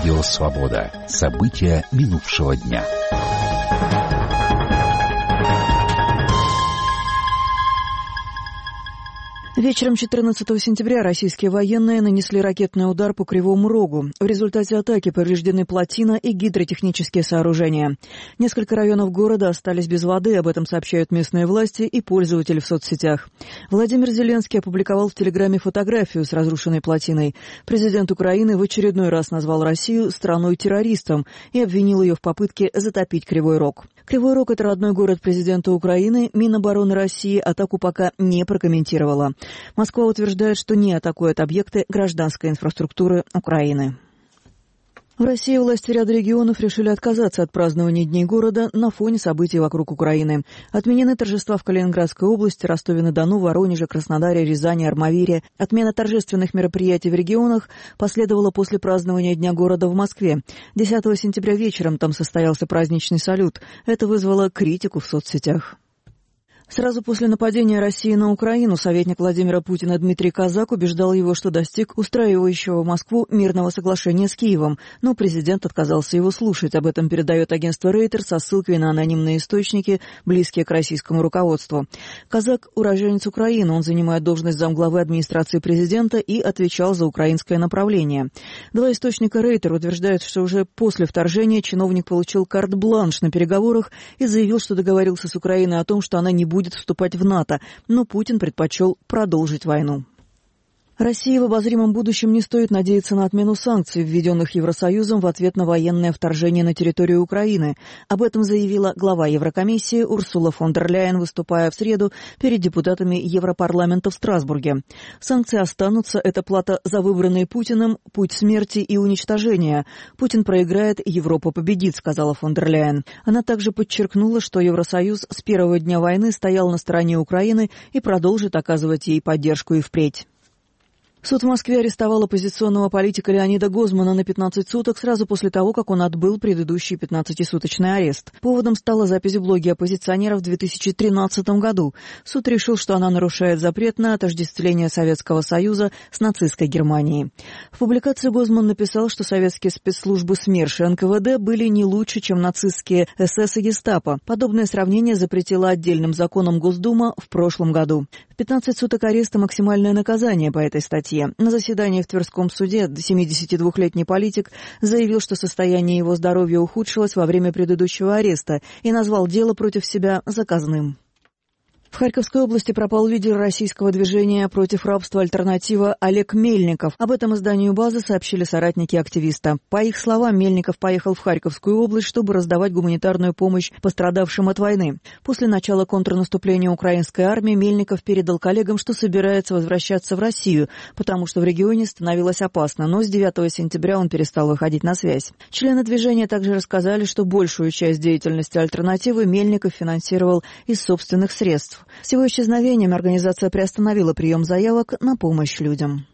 Радио «Свобода». События минувшего дня. Вечером 14 сентября российские военные нанесли ракетный удар по Кривому Рогу. В результате атаки повреждены плотина и гидротехнические сооружения. Несколько районов города остались без воды, об этом сообщают местные власти и пользователи в соцсетях. Владимир Зеленский опубликовал в Телеграме фотографию с разрушенной плотиной. Президент Украины в очередной раз назвал Россию страной-террористом и обвинил ее в попытке затопить Кривой Рог. Кривой Рог – это родной город президента Украины. Минобороны России атаку пока не прокомментировала. Москва утверждает, что не атакует объекты гражданской инфраструктуры Украины. В России власти ряда регионов решили отказаться от празднования Дней города на фоне событий вокруг Украины. Отменены торжества в Калининградской области, Ростове-на-Дону, Воронеже, Краснодаре, Рязани, Армавире. Отмена торжественных мероприятий в регионах последовала после празднования Дня города в Москве. 10 сентября вечером там состоялся праздничный салют. Это вызвало критику в соцсетях. Сразу после нападения России на Украину советник Владимира Путина Дмитрий Казак убеждал его, что достиг устраивающего Москву мирного соглашения с Киевом, но президент отказался его слушать. Об этом передает агентство Reuters со ссылкой на анонимные источники, близкие к российскому руководству. Казак – уроженец Украины, он занимает должность замглавы администрации президента и отвечал за украинское направление. Два источника Reuters утверждают, что уже после вторжения чиновник получил карт-бланш на переговорах и заявил, что договорился с Украиной о том, что она не будет вступать в НАТО, но Путин предпочел продолжить войну. России в обозримом будущем не стоит надеяться на отмену санкций, введенных Евросоюзом в ответ на военное вторжение на территорию Украины. Об этом заявила глава Еврокомиссии Урсула фон дер Ляйен, выступая в среду перед депутатами Европарламента в Страсбурге. Санкции останутся, это плата за выбранный Путиным путь смерти и уничтожения. Путин проиграет, Европа победит, сказала фон дер Ляйен. Она также подчеркнула, что Евросоюз с первого дня войны стоял на стороне Украины и продолжит оказывать ей поддержку и впредь. Суд в Москве арестовал оппозиционного политика Леонида Гозмана на 15 суток сразу после того, как он отбыл предыдущий 15-суточный арест. Поводом стала запись в блоге оппозиционера в 2013 году. Суд решил, что она нарушает запрет на отождествление Советского Союза с нацистской Германией. В публикации Гозман написал, что советские спецслужбы СМЕРШ и НКВД были не лучше, чем нацистские СС и Гестапо. Подобное сравнение запретила отдельным законом Госдума в прошлом году. В 15 суток ареста максимальное наказание по этой статье. На заседании в Тверском суде 72-летний политик заявил, что состояние его здоровья ухудшилось во время предыдущего ареста и назвал дело против себя заказным. В Харьковской области пропал лидер российского движения против рабства «Альтернатива» Олег Мельников. Об этом изданию «База» сообщили соратники активиста. По их словам, Мельников поехал в Харьковскую область, чтобы раздавать гуманитарную помощь пострадавшим от войны. После начала контрнаступления украинской армии Мельников передал коллегам, что собирается возвращаться в Россию, потому что в регионе становилось опасно, но с 9 сентября он перестал выходить на связь. Члены движения также рассказали, что большую часть деятельности «Альтернативы» Мельников финансировал из собственных средств. С его исчезновением организация приостановила прием заявок на помощь людям.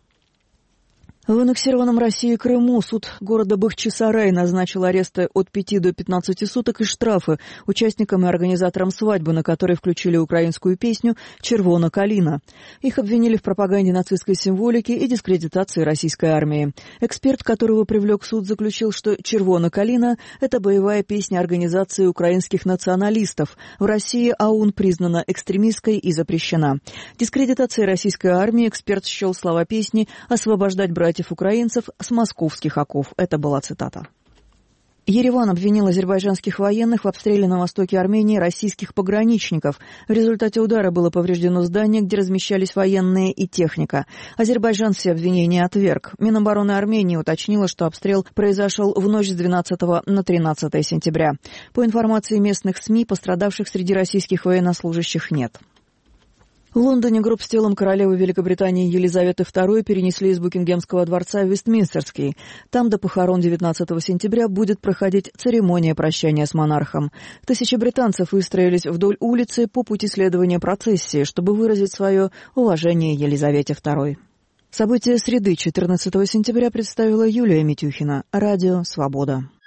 В аннексированном Россией Крыму суд города Бахчисарай назначил аресты от 5 до 15 суток и штрафы участникам и организаторам свадьбы, на которой включили украинскую песню «Червона калина». Их обвинили в пропаганде нацистской символики и дискредитации российской армии. Эксперт, которого привлек суд, заключил, что «Червона калина» — это боевая песня организации украинских националистов. В России АУН признана экстремистской и запрещена. Дискредитацией российской армии эксперт счел слова песни «Освобождать братьев украинцев с московских оков». Это была цитата. Ереван обвинил азербайджанских военных в обстреле на востоке Армении российских пограничников. В результате удара было повреждено здание, где размещались военные и техника. Азербайджан все обвинения отверг. Минобороны Армении уточнила, что обстрел произошел в ночь с 12 на 13 сентября. По информации местных СМИ, пострадавших среди российских военнослужащих нет. В Лондоне гроб с телом королевы Великобритании Елизаветы II перенесли из Букингемского дворца в Вестминстерский. Там до похорон 19 сентября будет проходить церемония прощания с монархом. Тысячи британцев выстроились вдоль улицы по пути следования процессии, чтобы выразить свое уважение Елизавете II. События среды 14 сентября представила Юлия Митюхина. Радио «Свобода».